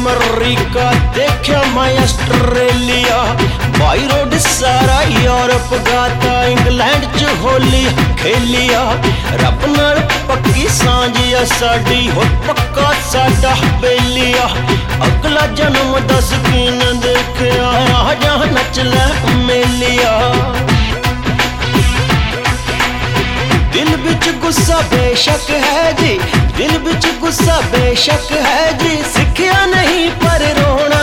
अमरीका, देखा मैं Australia, by road सारा यूरोप गाता, इंग्लैंड च होली खेलिया। रब नाल पक्की सांझिया साडी, हो पक्का साडा बेलिया। अगला जन्म दस कीन देखिया, आ जा नच लै मेलिया। दिल बिच गुस्सा बेशक है जी, दिल बिच गुस्सा बेशक है जी, सिखिया नहीं पर रोना।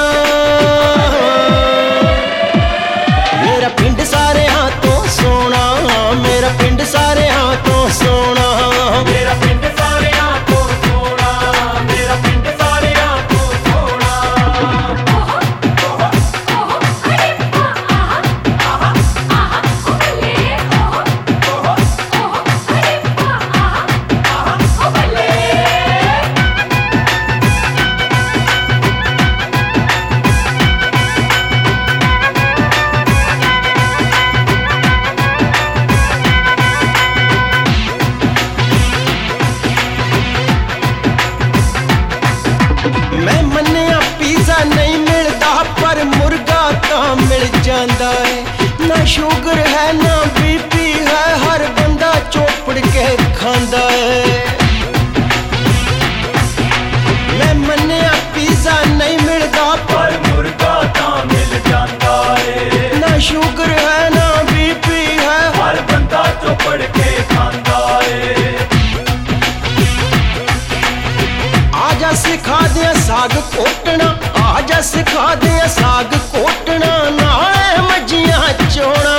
मेरा पिंड सारे हाथों सोना, मेरा पिंड सारे हाथों सोना, मेरा पिंड सारे हाथों सोना, मेरा पिंड सारे हाथों सोना। मैं मन्निया पिज़्ज़ा नहीं मिलता, पर मुर्गा तां मिल जांदा है। ना शुगर है ना बीपी है, हर बंदा चोपड़ के खांदा है। मैं मन्निया पिज़्ज़ा नहीं मिलता, पर मुर्गा तां मिल जांदा है। ना शुगर है ना बीपी है, हर बंदा चोपड़ के खांदा है। आजा सिखा दे साग कोटना, आजा सिखा दे साग कोटना, नाले मज्जियां चोना।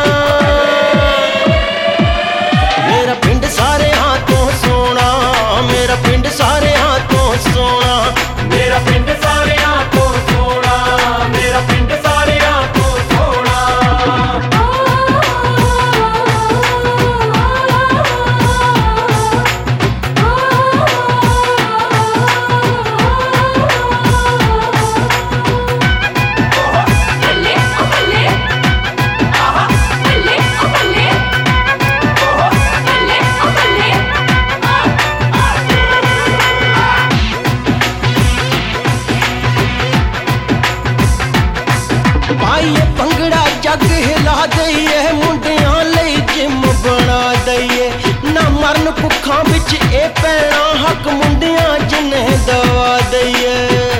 मेरा पिंड सारे हाथों सोना, मेरा पिंड सारे हाथों सोना, मेरा पिंड सारे हाथों सोना, मेरा पिंड सारे हाथों सोना। भाई भंगड़ा जग हिला दईए, मुंडियां लई जिम बना दईए। ना मरन भुखां बिच ए पैना, हक मुंडियां जिन्हें दवा दईए।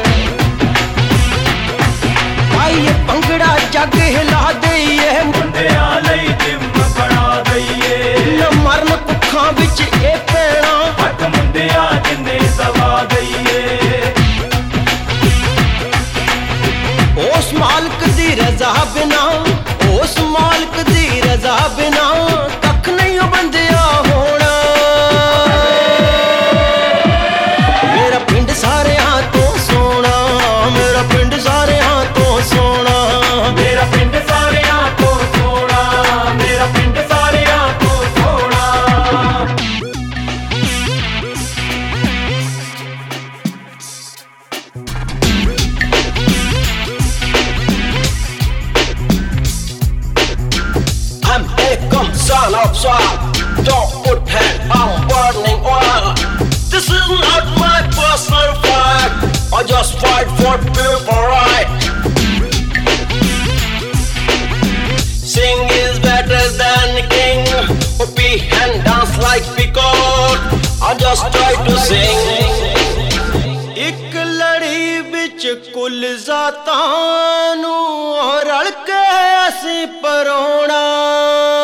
भाई भंगड़ा जग हिला दईए, मुंडियां लई जिम बना दईए। ना मरन भुखां बिच ए पैना, हक मुंडियां जिन्हें दवा दईए। उस मालिक दी रजा बिना, उस मालिक दी रजा बिना, कख नहीं बंदिया होना। मेरा पिंड सारे हाथों सोना, मेरा पिंड सारे हाथों सोना, मेरा पिंड सारे हाथों सोना, मेरा पिंड सारे हाथों सोना। I'm Ekam, son of Swat. Don't put hand on burning oil. This is not my personal fight. I just fight for people right. Sing is better than king. Whoopee and dance like peacock. I just try to sing. एक लड़ी बिच कुल जातां नूं रल के असीं परोना।